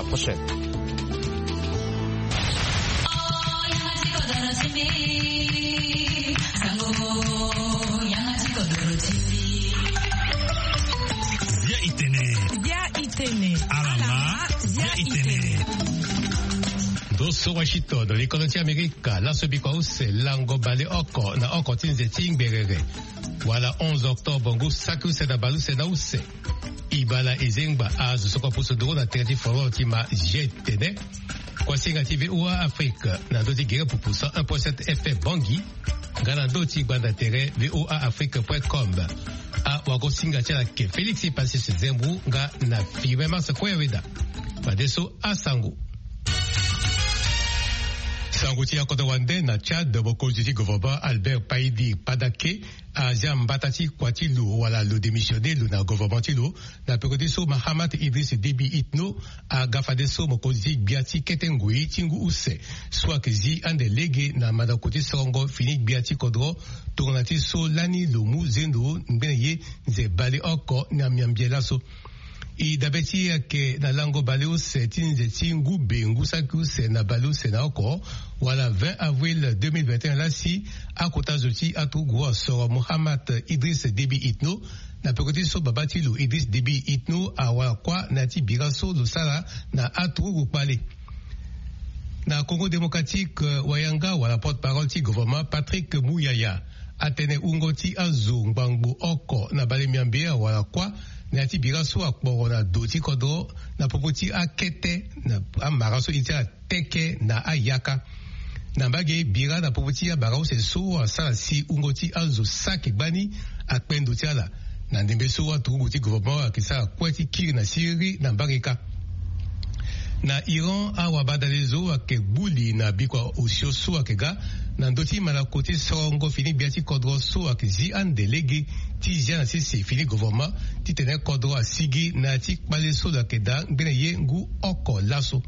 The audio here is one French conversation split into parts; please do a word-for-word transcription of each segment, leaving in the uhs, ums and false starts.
la prochaine. Via Itene. Via Itene. Alama. Via Itene. Dosso Washington, l'économie américaine, la sobikause, lango bale oko, na oko tinze tingberere. Voilà onze octobre, ngu saku se da balu se da use. Ibala ezengba azu soko puso duro na terati foro tima jetene. Kwa singa T V O A Afrique, na doti gira pupusa un virgule sept F M Bangui, gana doti banda tere V O A Afrique point com. A wako singa tela ke Félix Passis Zembou, nga na fiwe masa kwa weda. Badeso asangu. Sanguti ya kota wande na Tchad boko jiji gouvernement Albert Paidi Padake a Jambatati Kwatilu wala lo démissionné lo na gouvernement tilo na pekode so Mahamat Idriss Déby Itno a gafade so mokozi biati ketengui tingu use soit que zi ande lege na madakoti songo fini biati kodro tournati so lani lo mu zendo nbenye ze bale oko na miambiela so i dabeti ke na lango baleo se tinze tingu bengu saku se na baleo se na oko wala vingt avril deux mille vingt et un la si a kota zoti atu gwa so Mohamed Idriss Déby Itno na pekoti so babati lo Idriss Déby Itno a wala kwa na ti biraso lo sala na atu gupale na Congo démocratique wayanga wala porte-parole ti gouvernement Patrick Mouyaya atene ungoti azu ngbangu oko na bale miambia wala kwa na ti biraso akporo na doti kodo na popoti akete na amaraso iti teke na ayaka na mbage bira na popoti ya barao se so sa si ungoti azu saki bani akpendo tiala na ndembe so wa tuguti gouvernement akisa kweti kiri na siri na mbageka na Iran awa badalezo ake buli na bikwa osio so akega na ndoti malakoti songo fini biati kodro so ake zi an delege ti zi na sisi fini gouvernement ti tene kodro a sigi na ti kpale so da keda ngene ye ngu oko laso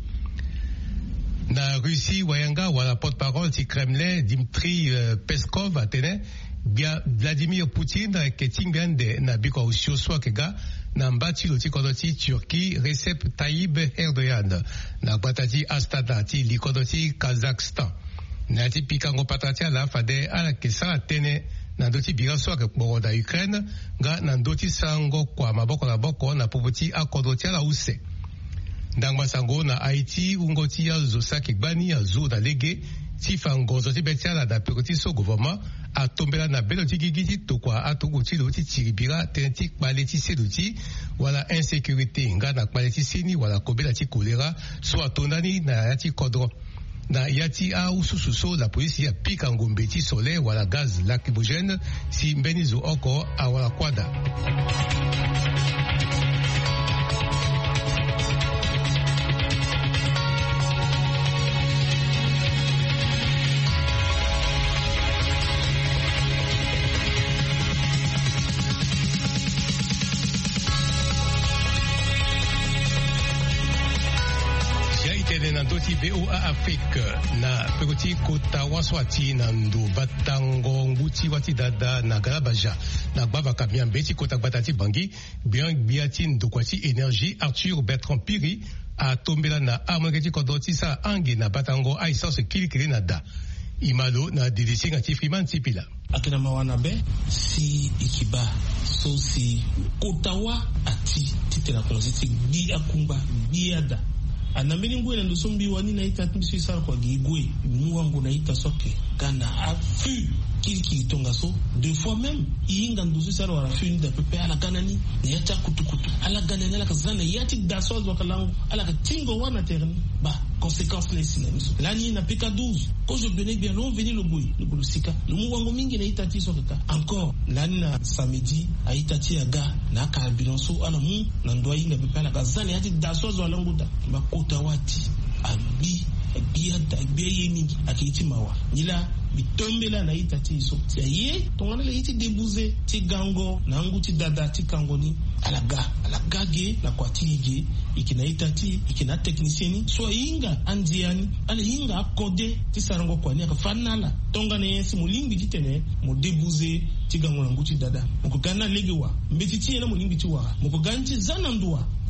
na Russie wayanga wala porte-parole ti Kremlin Dmitry uh, Peskov atene bia Vladimir Poutine ke tingbande na bikwa osio so akega na mbati lo ti kodo ti Turquie Recep Tayyip Erdogan na batati Astana ti likodo ti Kazakhstan na ti pikango patati ala fade ala kesa tene na doti biraso ake kporo da Ukraine nga na doti sango kwa maboko na boko na popoti akodo ti ala use ndangba sango na Haiti ungoti ya zosaki gbani ya zo na lege ti fangozo ti beti ala da pekoti so gouvernement a tombela na belo ti gigi ti tokwa atogo ti lo ti tiribira tene ti kpale ti sedu ti wala insécurité nga na kpale ti seni wala kobela ti kolera so atondani na ya ti kodro na ya ti a ususu so la polisi ya pika ngombe ti solaire wala gaz lacrymogène si mbeni zo oko a wala kwada. Doti V O A Afrique na pekoti kota waswati na ndo batango nguti wati dada na galabaja na gbava kamia mbeti kota batati bangi bien biati ndo kwati énergie Arthur Bertrand Piri a tombela na amangeti kodoti sa ange na batango aisance kilikili na da imalo na didisi ngati friman tipila akina mawana be si ikiba so si kotawa ati titela konziti di akumba diada anambeni ngwe na ndosombi wani na ita tmisi sar kwa gigwe muwangu na ita soke kana afu kiki tonga so deux fois même inga ndosu sar wala fini da pepe ala ganani na yata kutukutu ala ganani ala kazana yati dasoz wakalangu ala katingo wana terni ba conséquence nesi na miso lani na pika douze ko je venais bien non venir le boy le bolusika le muwangu mingi na ita tiso kaka encore lani na samedi a ita ti aga na ka bilanso ala mu na ndo inga pepe ala kazana yati dasoz wala nguda ba kotawati abi biya da biya yemi akiti mawa nila bitombela na ita ti so ye tongana le iti debuze ti gango na ngu ti dada ti kangoni alaga alaga ge na kwati ge ikina ita ti ikina technicieni so inga andiani ala inga akode ti sarango kwani aka fanala tongana yensi mulimbi ti tene mo debuze ti gango na ngu ti dada mo gana legewa mbeti ti na mulimbi ti wa mo ganti zanandua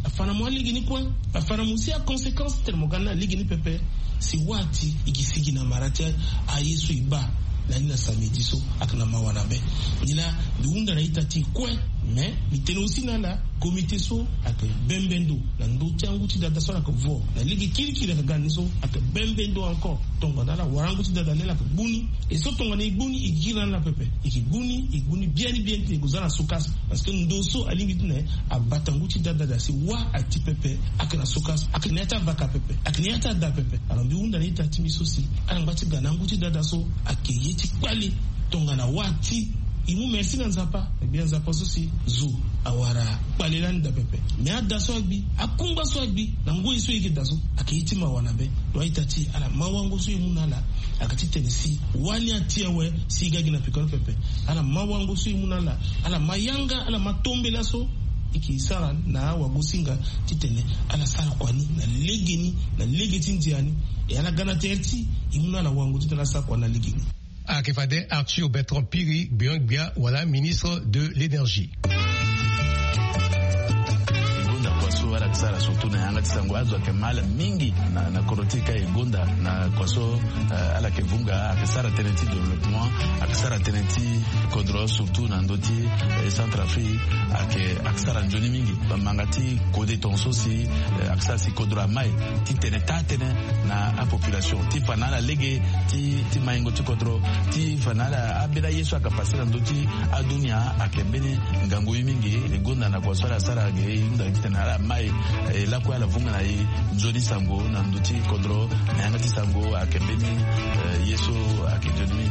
afana mwa ligi ni kwa afana musia conséquence termogana ligi ni pepe si wati igisigi na maratia a Yesu iba na nina samediso akna mawanabe nila duunda na itati kwe mais miteno aussi na la comité so ak bembendo na ndo tiangu ti dada so ak vo na ligi kirikiri ka ganiso ak bembendo encore tonga na la warangu ti dada lela ka buni et so tonga na ibuni igira na pepe ikibuni iguni bien bien ti gozana sukas parce que ndo so alingi tune abatangu ti dada da si wa ati pepe ak na sukas ak neta baka pepe ak neta da pepe alors duunda na itati miso si anangati ganangu ti dada so ak yeti kwali tonga na wati imu merci na nzapa e bien nzapa sosi zu awara kwalelani da pepe me adaso agbi akumba so agbi na ngoi so yake daso akiti mawanabe do itati ala mawango so imunala akati tenisi wani atia we si gagi na pikon pepe ala mawango so imunala ala mayanga ala matombela so ikisara na wagusinga titene ala sara kwani na legeni na legeti ndiani e ala gana terti imunala wango titana sa kwa na legeni. Akefade Arthur Bertrand Piri Biangbia, voilà, ministre de l'énergie. Wala kisara surtout na yanga tisango azo ke mala mingi na na korotika igonda na kwaso uh, ala ke vunga akisara tenenti développement akisara tenenti kodro surtout na ndoti eh, Centrafrique ake akisara njoni mingi bamangati kode tonso si eh, akisara si kodro mai ti teneta tene na a population ti fanala lege ti ti maingo ti kodro ti fanala abira yesu akapasira ndoti adunia akebene ngango mingi igonda na kwaso ala sara ge inda kitana mai e la kwa la vunga na i Joni Sango na nduti kodro na yanga ti Sango akembeni uh, yeso akejoni.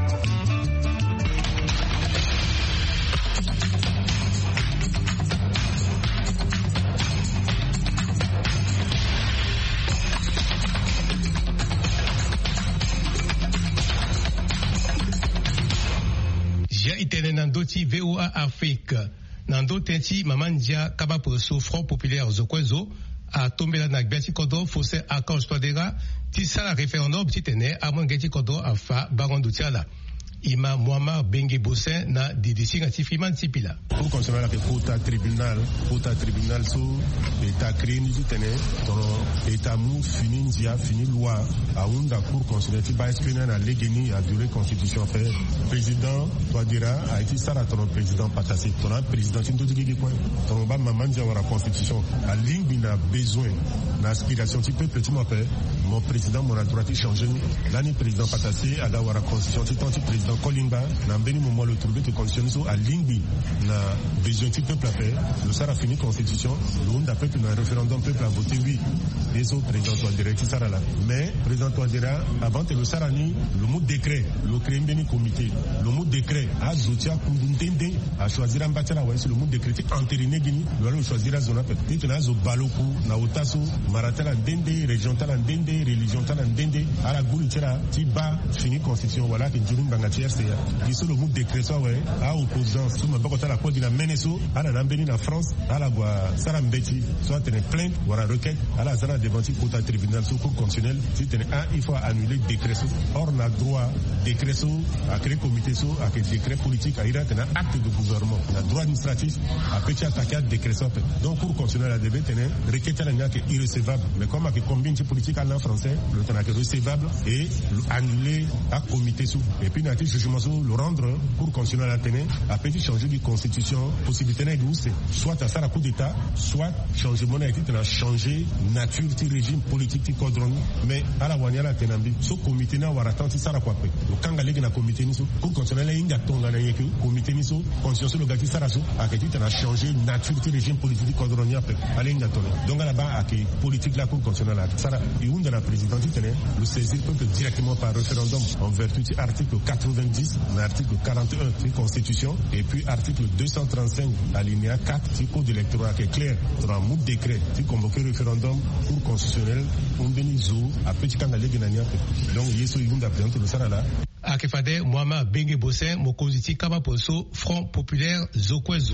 Ja itene na ndoti V O A Afrique. Nando tenti mamandia kaba poso Front Populaire Zokwezo a tombé la nagbeti kodo fosse Archange Touadéra ti sala référendum ti tene a mwangeti kodo a fa barondo tiala. Ima Muammar Bengue Bossin na didisi ngati Freeman Tipila. Pour conserver la kota tribunal, kota tribunal so eta créé ni tene tono eta mu fini ndia fini loi a unda pour conserver ti ba espena na legeni a durée constitution fait président Touadéra a été sara tono président Patassi tono président ti ndodi gi point tono ba mamanja wara constitution a lingui na besoin na aspiration ti peuple ti mo pe mon président mon droit ti changer l'année président Patassi a da wara constitution ti tant président Kolimba na mbeni moment le trouver que constitution so a lingui na besoin du peuple a fait le sara fini constitution le monde a peuple na référendum peuple a voté oui les autres président Touadéra qui sara là mais président Touadéra avant que le sara ni le mot décret le créé mbeni comité le mot décret a zotia kundundende a choisir un bâtiment ouais c'est le mot décret entériné gini le choisir a zona peut être na zo baloku na otaso maratala ndende région tala ndende religion tala ndende ala gulu tira ti ba fini constitution voilà que njurumba ngati R C A qui sont le mot décret ça ouais à opposant sous ma bakota la code na meneso ala na mbeni na France ala gwa sara mbeti soit tenir plainte wala requête ala zana devant ti kota tribunal sous cour constitutionnel si tenir un il faut annuler décret so or na droit décret so a créer comité so a créer décret politique a ira tenir acte de gouvernement na droit administratif a petit attaquer à décret so donc cour constitutionnelle a devait tenir requête la n'a que irrecevable mais comme a que combien de politique à en français le tenir que recevable et annuler à comité so et puis na ti jugement so le rendre cour constitutionnelle a tenir a petit changer de constitution possibilité na où c'est soit à ça la coup d'état soit changement a été tenir changer nature du régime politique du code mais à la wanyala tenambi so comité na wara tant ça la quoi pe le kanga legi na comité ni so cour constitutionnelle inga tonga na yeke comité ni so constitution le gati sara so a été tenir changer nature du régime politique du code ron pe aller inga tonga donc là-bas a que politique la cour constitutionnelle sara iunda la présidente tenir le saisir peut que directement par référendum en vertu de article quatre-vingt-dix l'article quarante et un de la constitution et puis article deux cent trente-cinq alinéa quatre du code électoral qui est clair dans un mot de décret qui convoqué référendum cour constitutionnelle on benizo a petit kanga legi na nyape donc yeso iunda président le sara là Akefade Muammar Bengue Bossin mokoziti kaba poso Front Populaire Zokwezo.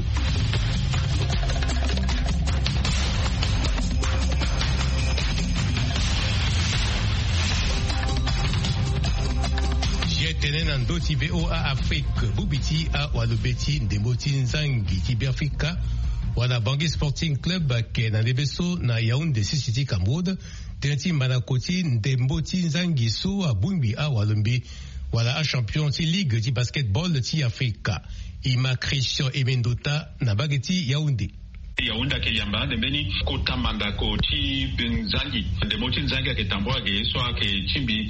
Tenen en doti V O A Afrique Bubiti a Walobeti Ndemoti Nzangi Tiberfika wana Bangui Sporting Club ke na lebeso na Yaoundé City Cameroun teneti Manakoti Ndemboti Nzangiso abumbi a walombi wala a champion ti ligue di basketball ti Afrika ima Christian Emendota na bageti Yaoundé Yaounda ke yamba de beni kota mandako ti Nzangi de moti Nzangi ke tamboa ke so ke chimbi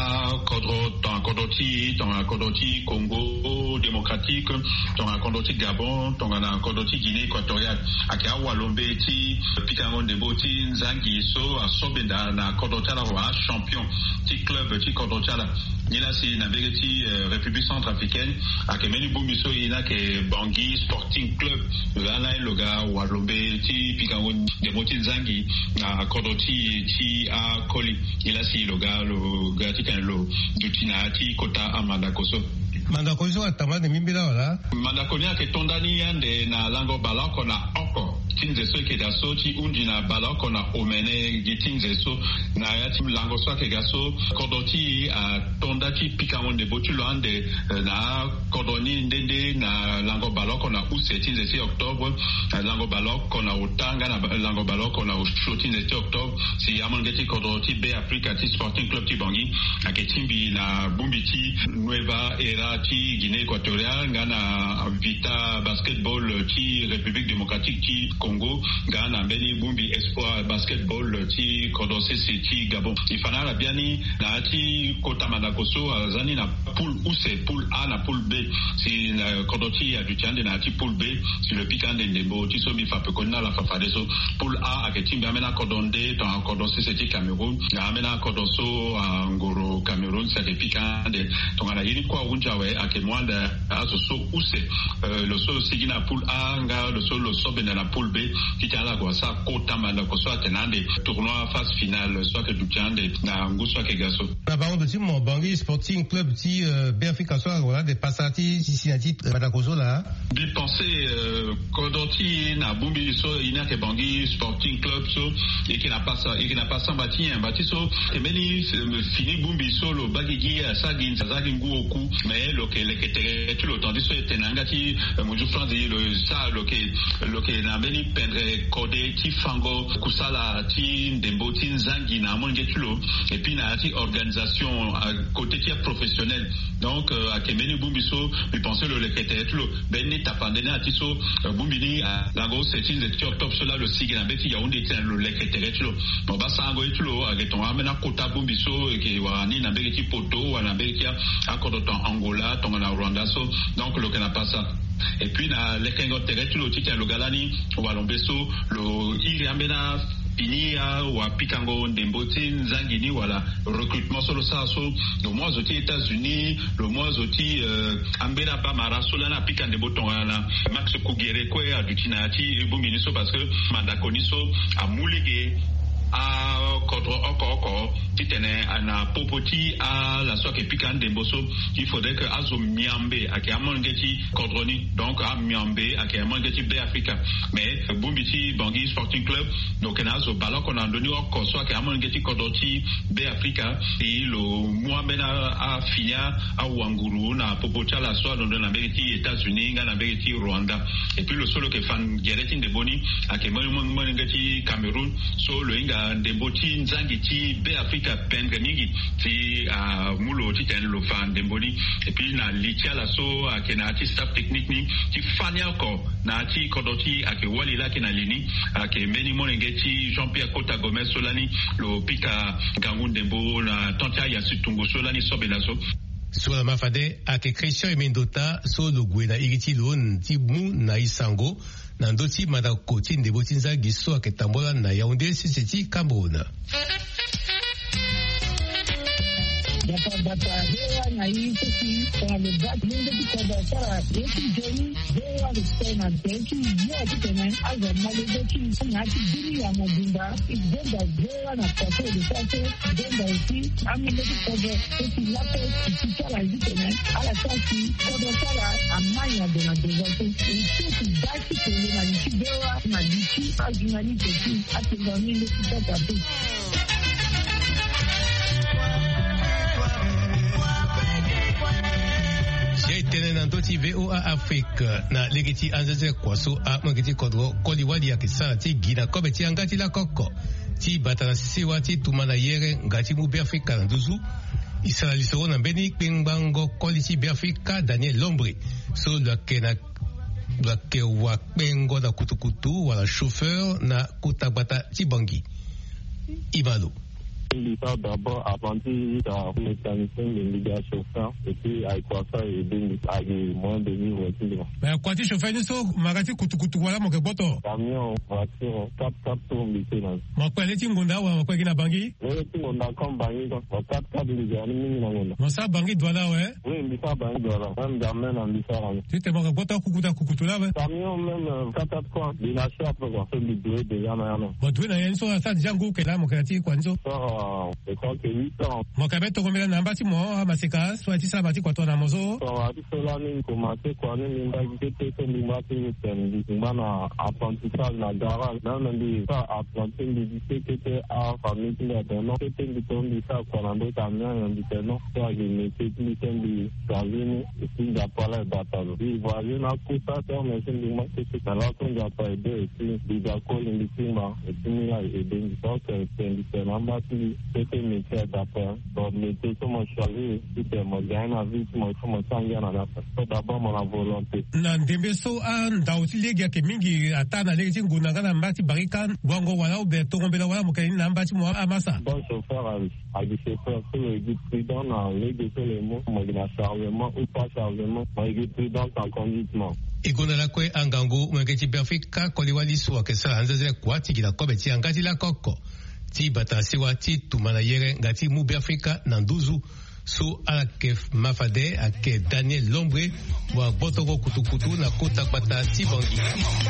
a kodro ton kodoti ton kodoti Congo démocratique ton kodoti Gabon ton kodoti Guinée équatoriale ake awalombe ti pikango de moti Nzangi so a sobenda na kodotala wa champion ti club ti kodotala nila si na begeti République centrafricaine ake meni bumiso ina ke Bangui Sporting Club la loga wa lombe ti pikango de moti Nzangi na kodoti ti a koli ila si loga lo gati kan lo dutina ti kota amanda koso Mandakoso atama de mimbila wala Mandakonia ke tondani yande na lango balako na oko tinze so ke daso ti undi na balako na omene gitinze so na yati lango so ke gaso kodoti a tondati pikango de botulo ande na kodoni ndende na lango balako na use tinze si octobre na lango balako na utanga na lango balako na ushotinze si octobre si amangeti kodoti be Africa ti Sporting Club ti Bangui aketimbi na bumbiti Nueva Era ti Guinée équatoriale ngana Vita basketball ti République démocratique ti Congo ngana mbeni bumbi Espoir basketball ti Kodosese ti Gabon ifana la biani na ti kota manakoso azani na poule use poule A na poule B si na Kodoti ya dutiande na ti poule B si le pikande ndembo ti so mi fape konna la fafade so poule A aketimbi amena Kodonde ton Kodosese ti Cameroun amena Kodoso Ngoro Cameroun sa ke pikande ton ala yini kwa unja we ake mwanda aso so use le so sigina poule A nga le so le so bena la poule B qui tient la kwa sa kota manda ko so tenande tournoi phase finale soit que dutiande na ngu soit que gaso na baondo ti mo Bangui Sporting Club ti B Africa so wala de passati Cincinnati Badakoso la bi penser kodoti na bumbi so ina ke Bangui Sporting Club so et qui n'a pas ça et qui n'a pas ça bâti un bâti so et meni fini bumbi so lo bagigi sa gin sa gin ngu oku mais lo ke le ke te tu lo tandis so tenanga ti mo ju frandi le sa lo ke lo ke na beni pendre code ti fango kusala ti ndembo ti Nzangi na monge tu lo et puis na ti organisation à côté qui est professionnel donc à kemeni bumbi so bi penser le le ke te tu lo beni tapandena ati so bumbi ni la go setin de octobre so là le signa beti Yaoundé ti le le ke te tu lo bon ba sango tu lo avec ton amena kota bumbi so ke wa ni na beki poto wa na beki akodo ton Angola ton na Rwanda so donc le que n'a pas ça et puis na le kengo tere tu lo ti le galani wa lombeso lo iri amena Pinia ou à Pikango, Ndemboti, Nzangini, voilà, recrutement sur le Sasso, le mois aux États-Unis, le mois aux Ambena Bamara, Solana, Pikan de Botonana, Max Kugere, Kwe, à Dutinati, et Bouminiso, parce que Mandakoniso a moulégué a kodro oko oko titene ana popoti a la soke pikan de boso il faudrait que azo miambe ake amongeti kodroni donc a miambe ake amongeti be Africa mais bumbiti Bangui Sporting Club donc na azo balon qu'on a donné oko so ake amongeti kodoti be Africa et le moamena a finia a wanguru na popoti a la so dans l'Amérique États-Unis na l'Amérique Rwanda et puis le solo que fan geretin de boni ake mongeti Cameroun so le inga Ndemboti Nzangi ti be Africa pendre mingi ti a mulo ti ten lo fan Ndemboni et puis na litia la so a kena ti staff technique ni ti fania ko na ti kodoti a ke wali la ke na lini a ke meni monenge ti Jean-Pierre Kota Gomez solani lo pika gangu Ndembo na tontia ya situngo solani sobe la so sur la mafade a ke Christian Emendota so lo gwe na iriti lo ti mu na isango na ndoti Madakoti Ndemboti Nzangi so a ke tambola na Yaoundé City Cameroun Bata bata hewa na hii sisi kwa mbati nende kikoda sara yeki jeni hewa kusema teki ya kitene aza malezeki na kidini ya mabunda igenda hewa na kwato de sase igenda usi ami nende kikoda eki lako kikala kitene ala sasi kodo sara amanya de na dezote usi basi kwenye na nikidewa na diki ajunali teki atenga nende kikoda tu tene na ndoti ti V O A Afrique na legiti anzaze kwaso a mangiti kodro koliwali ya kisala ti gina kobe ti angati la koko ti batana siwa ti tumana yere ngati mu be Afrika na duzu isala lisoro na beni pengbango koli ti be Afrika Daniel Lombre so la kena la ke wa pengo na kutukutu wala chauffeur na kutabata ti bangi Ibalo. L'État d'abord apprenti dans le mécanicien de l'I D A chauffeur et puis avec quoi ça et bien avec moins de vivre aussi. Ben quoi tu chauffeur ni so magati kutukutu wala mo ke boto. Camion voiture quatre quatre tours maintenant. Mo ko le tingonda wa ko gina bangi? Le tingonda comme bangi ko quatre quatre de jani mingi na ngona. Mo sa bangi douala ouais. Oui, l'État bangi douala. Même jamais dans l'État. Tu te mo ke boto kukuta kukutu là ouais. Camion même quatre quatre quoi. Il a cher pour faire le doué déjà na yana. Mo doué na yenso sa jango ke la mo ke ti kwanzo. Je crois que huit ans. Mon cabet to komela namba ti mo amaseka soit ti sa bati kwa to na mozo. So ati sola ni commencer quoi ni nimba gite te nimba te ten nimba na apprentissage na garage na ndi sa apprenti ndi te te a famille de no te te ndi ton ndi sa kwa ndo camion ndi te no so agi ni te ndi te ndi gazini ndi da pala batalo vi voyez na kuta te on est ndi ma te te la ton ja pa ede ti ndi da ko ndi timba et ni ya ede ndi so que te ndi te namba ti te métier d'après. Donc, métier que moi choisi, c'était mon gain à vie, moi, je me sens bien en affaire. C'est d'abord mon volonté. Nandembe so an dauti legi ke mingi atana legi nguna ngana mbati barikan wango wala ube tongombela wala mukani nambati mo amasa. Bon chauffeur à du chauffeur sur le guide prudent dans legi sur les mots, moi, il a chargement ou pas chargement, moi, il est prudent en conduitement. Igona la kwe angangu mwengeti Afrika koliwali suwa kesa anzaze kwa tikila kobe ti angati la koko. Ti batasiwa ti tumana yere ngati mu be Afrika na nduzu so alake mafade ake Daniel Lombre wa botoko kutukutu na kota bata ti bangi.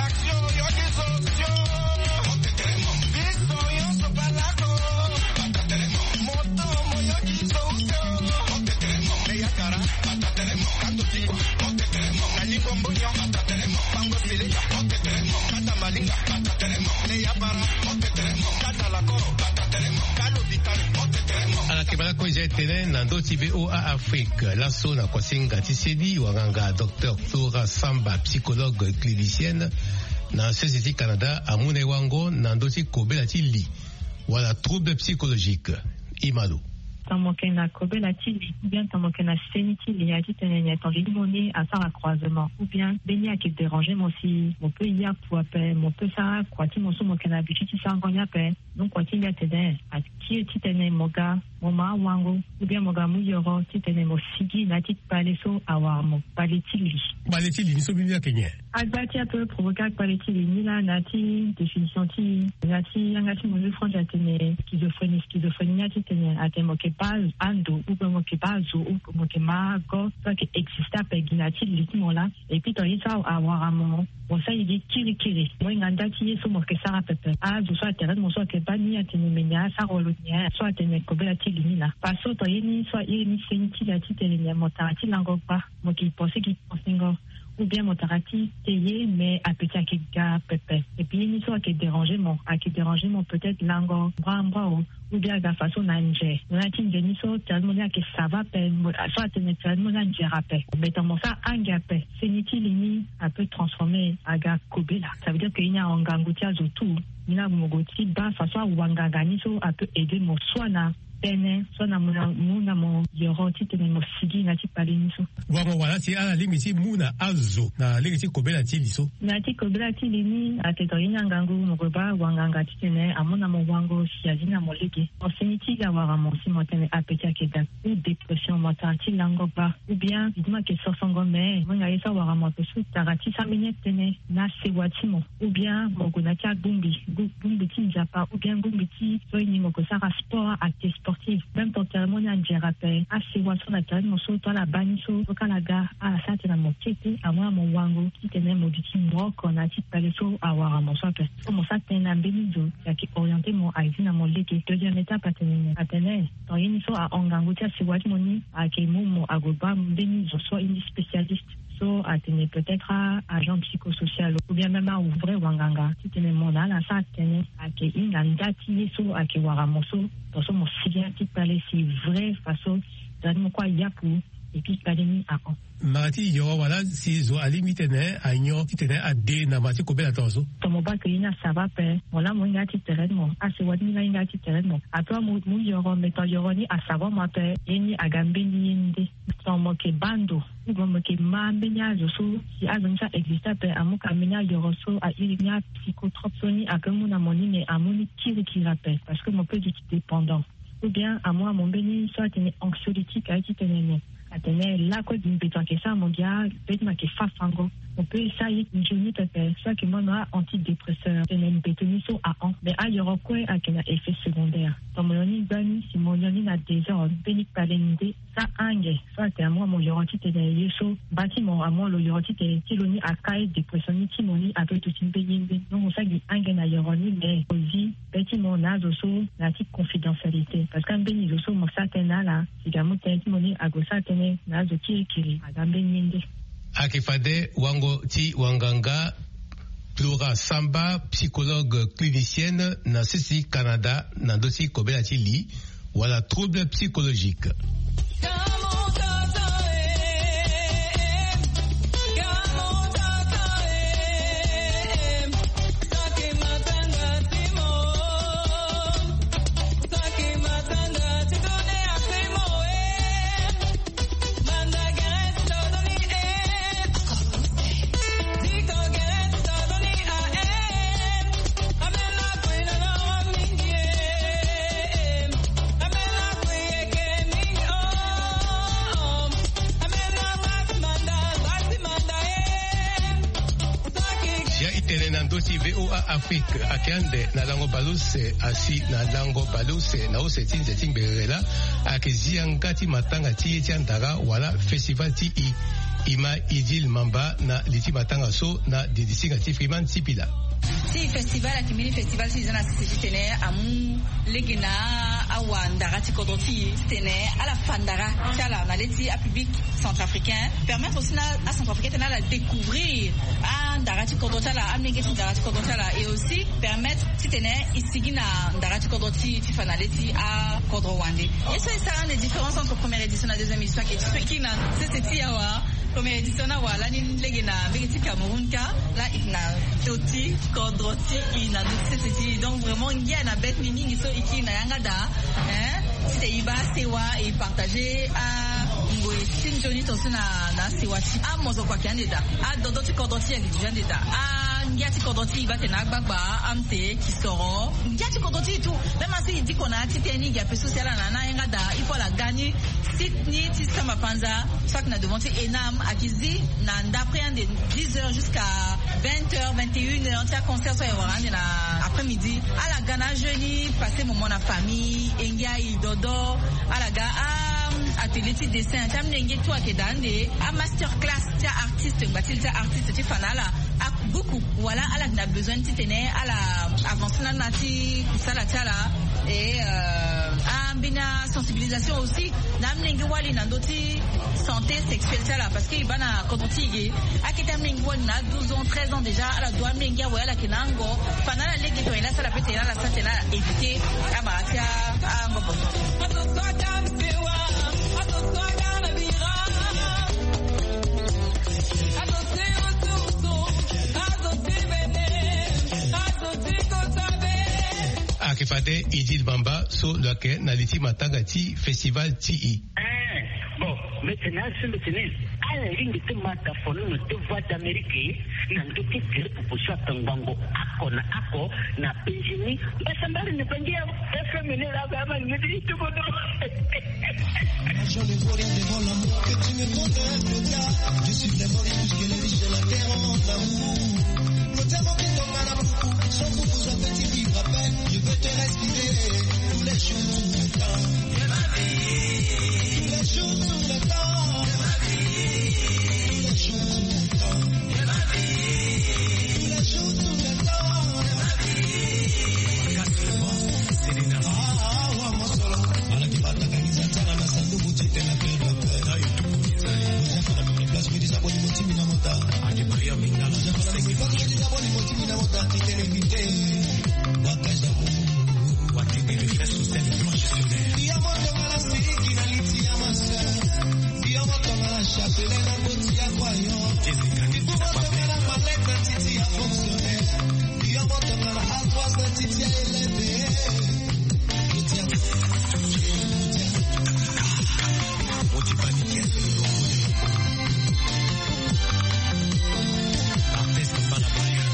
Alakebala ko je tene nando ti V O A Afrique la so na kwasinga ti sedi wanganga docteur Flora Samba psychologue clinicienne na Société Canada amune wango nando ti kobela ti li wala trouble psychologique Imalo. Tamoke na kobela tili ou bien tamoke na seniti li ati tenenya tangi moni à ça croisement ou bien benia qui déranger mo si mo peut y a pour appel mo peut ça kwati mo so mo kana bichi ti sangonya pe donc kwati ya tene a ki ti tene moga mo ma wango ou bien moga mu yoro ti tene mo sigi na ti paleso awa mo paletili paletili ni so binia kenya agbati a peut provoquer paletili ni la nati définition ti nati angati mo le front tene schizophrénie schizophrénie ti tene atemoke pas ando ou comme que pas ou comme que mago ça qui existe à peginati litimo là et puis toi ça avoir un moment bon ça il dit kiri kiri moi nganda qui est sur moi que ça rappelle ah je soit terrain moi soit que pas ni à tenir menia ça rolonia soit tenir kobela ti lini là parce que toi ni soit il ni senti la ti tenir motati lango pas moi qui pensais qui pensait ou bien motarati teye mais à petit qui ga pepe et puis ni soit qui dérangement à qui dérangement peut-être lango bras bras ou bien la façon nanje on a tin ni so tellement que ça va peine soit tellement nanje rappel mais dans ça angapé c'est ni lini a peut transformer aga kobela ça veut dire qu'il y a un gangutia tout mina mogoti ba façon wanganga ni so a peut aider mon soina pene so na muna muna mo yoro ti tene mo sigi na ti pale niso wango wala ti ala lingi ti muna azo na lingi ti kobela ti liso na ti kobela ti lini a te to ina ngangu mo ba wanganga ti tene amona mo wango si azina mo lege o seniti ga wara mo si mo tene apetia ke da ou dépression mo ta ti lango ba ou bien dima ke so songo me mo nga yesa wara mo to su tarati sa minute tene na se wati mo ou bien mo gona ti bumbi bumbi ti japa ou bien bumbi ti so ni mo ko sa sport acte sportive même ton cérémonie en jerape a se waso na tane mo so to la baniso to kalaga a sa tena mo tete a mo mo wango ki tene mo diti mo ko na ti pale so a wara mo so pe mo sa tena mbenizo ya ki orienté mo a izina mo leke deuxième étape a tene a tene to yini so a ongango ti a se wati mo ni a ke mo mo a go ba mbenizo so une spécialiste so a tene peut-être à agent psychosocial ou bien même à ouvrir wanganga ti tene mo na la sa tene a ke inganda ti so a ke wara mo so to so mo si bien ti pale si vrai façon dan mo kwa ya pour et puis Palemi à on. Marati yo wala si zo alimi tene anyo tene ade na mati ko bela tonso. Tomo ba ke ina ça va pe. Wala mo nga ti terrain mo. A se wadi nga nga ti terrain mo. A to mo mo yo me to yo ni a savo ma pe eni agambe ni ndi. Tomo ke bando. Ngo mo ke mambe nya zo so si azon sa existe pe amu kamenya yo so a irinya psychotropsoni a que mon amoni mais amoni tire qui rappelle parce que mon peu du dépendant. Ou bien à moi mon béni soit une anxiolytique a été tenue. Atene la ko d'une béton que ça mon gars peut ma que fa fango on peut essayer une journée peut-être ça que moi a antidépresseur une bétoniso à an mais a yoro quoi a qu'un effet secondaire comme on y donne si mon yoni na déjà béni palende ça ange soit à moi mon yoro ti tene yeso bâtiment à moi le yoro ti tene tiloni a kai dépression ni timoni a peut tout une béyinde donc ça dit ange na yoro ni mais aussi bâtiment na zo la petite confidentialité parce qu'un béni zo mo ça tena là si gamu timoni a go ça na zo ti kiri agambe nyinde Akifade wango ti wanganga Plura Samba psychologue clinicienne na Sisi Canada na dosi kobela ti li wala trouble psychologique. V O A Afrique akende na lango baluse asi na lango baluse na ose tinze timberela akiziangati matanga ti tiandara wala festival ti i ima idil mamba na liti matanga so na didisinga ti friman tipila si festival akimini festival si zana sisi tene amu legina awa ndara ti kodoti tene ala fandara tala na leti a public centrafricain permettre aussi à centrafricain tena la découvrir a ndara ti kodoti la amnege ti ndara ti kodoti la et aussi permettre ti tene isigi na ndara ti kodoti ti fana leti a kodro wande et ça ça une différence entre première édition et deuxième édition qui na c'est ti awa première édition na wala ni legina mbeki Cameroun ka la ina toti kodroti ina c'est donc vraiment il y a na bête mini so iki na yanga da hein c'est iba sewa et partager à ngoy sinjoni to na na sewa ti a mozo kwa kandida a dodo ti kodroti ya kandida a ngiati kodroti iba tena gbagba amte ki soro ngiati kodroti tout même si dit qu'on a ti teni ya peso sala na na yanga da il faut la gagner si ni ti sama panza soit na devant ti enam akizi na d'après de dix heures jusqu'à vingt heures vingt et une heures tia concert so e na après-midi à la gana jeudi passer moment na famille engia il dodo à la ga a atelier de dessin tam nenge to akedande a master class tia artiste batil tia artiste ti fanala a beaucoup voilà à la besoin ti tene à la avance na nati sala tala et euh, a bina sensibilisation aussi nam nenge wali na ndoti santé sexuelle tala parce que bana kontigi a ketam nenge wali na douze ans treize ans déjà à la doit nenge wala kinango fanala legi to ina sala pete la santé na éviter a baratia a ngobo Akifade Idil Bamba so lake na liti matanga ti festival ti i. Bon, maintenant c'est le tennis. À la ligne de mataphone de voix d'Amérique, n'a pas été tiré pour pousser à Tangango. Ako na ako na pensioni. Mais ça m'a ne pas dire. Est-ce que mener la gamme me dit tout bon. Je ne vois rien devant l'amour que tu me donnes. Je suis vraiment plus que les riches de la terre en amour. Le diamant qui tombe à la boucle, sans vous vous en petit vivre à peine. Je veux te respirer tous les jours, tout le temps. De ma vie, tous les jours, tout le temps. De ma vie, tous les jours, tout le temps. De ma vie, tous les jours, tout le temps. De ma vie. C'est l'énergie. Ah, ah, moi solo. À la qui va t'organiser, t'as la salle de boutique, t'es la paix de paix. Là, il tout. Nous avons la même place, mais des abonnés motivés dans mon tas. À des prières, mais là, nous avons la même place, mais des abonnés motivés dans mon tas. T'es l'invité. Bakaj d'amour. What you give voyant. Il faut montrer la mallette d'un titi à fonctionnaire. Il y a montrer la alphas d'un titi à élevé. Je tiens. On t'y paniquait, c'est le bon côté. L'artiste pas la barrière.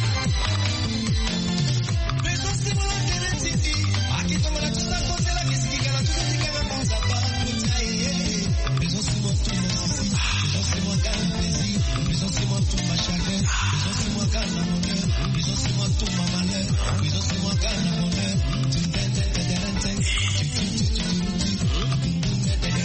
Mais je sais moi la télé titi. À qui tombe la tita côté la qu'est-ce qui gagne la tita qui gagne pense à pas. Mais je sais moi tout mon souci. Mais je sais moi gagne plaisir. Mais je sais moi tout ma chagrin. Mais je sais moi gagne la monnaie. Mais je sais moi tout ma malheur. Mais je sais moi gagne la monnaie. Tu t'es t'es t'es t'es t'es tu tu tu tu tu tu t'es t'es t'es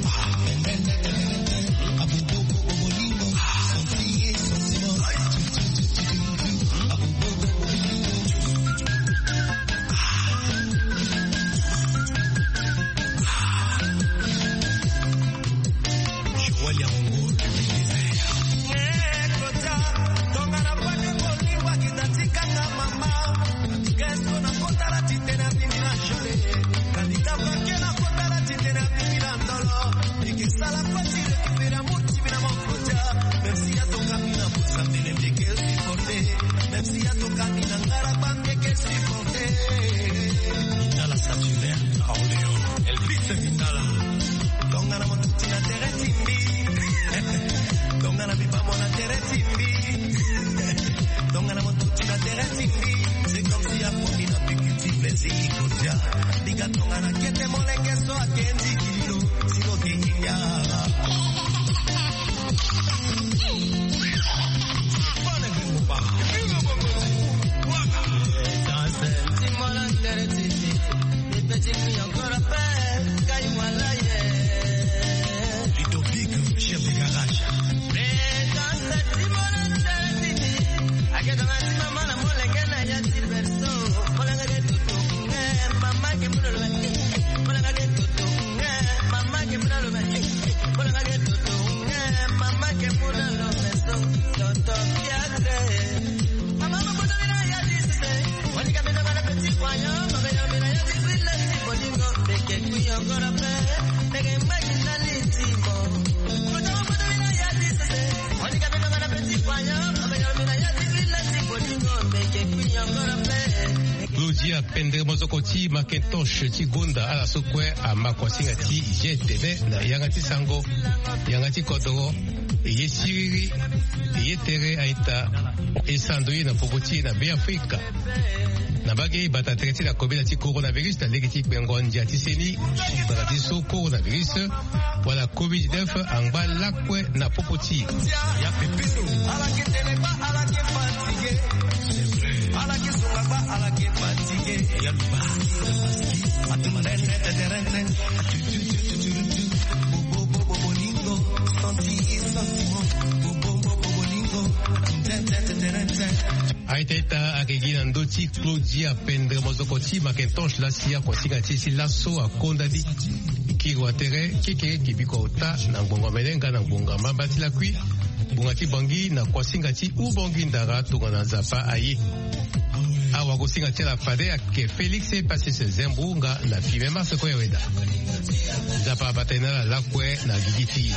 Claudia Pendremozokoti Macintosh Tigunda ala sokwe amakwasinga ti jetene na yangati sango yangati kodoro yesiri yetere aita esandoi na popoti na be Afrika na bagi bata treti la kobela ti coronavirus na legiti pengonja ti seni bata ti so coronavirus wala covid dix-neuf angba lakwe na popoti ya pepino ala kitene ba ala ke fatigue ala ke sunga ba ala ke fatigue ya ba atumare ne terene bo bo bo bolingo santi sentiment bo bo bo bolingo aiteta akegina ndoti Claudia Pendremozokoti Macintosh la sia kwasinga ti si laso akonda di kiwatere kike kibiko ta na ngonga melenga na ngonga mabati la kui bungati bangi na kwasinga ti ubongi ndara tungana zapa ayi awa kusinga ti la fade ake Felix e passé se zembunga na fime masa ko yeweda zapa batena la lakwe na gigiti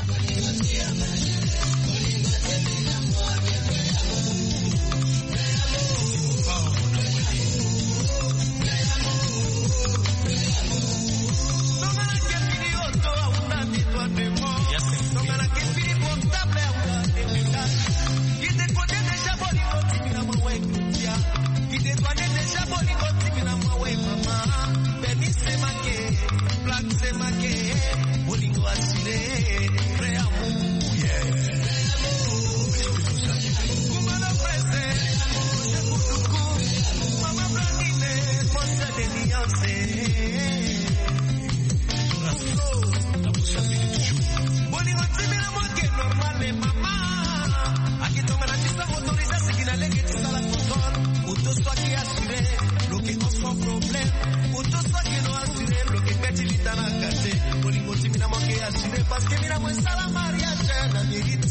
Parce que mira, pues a la María,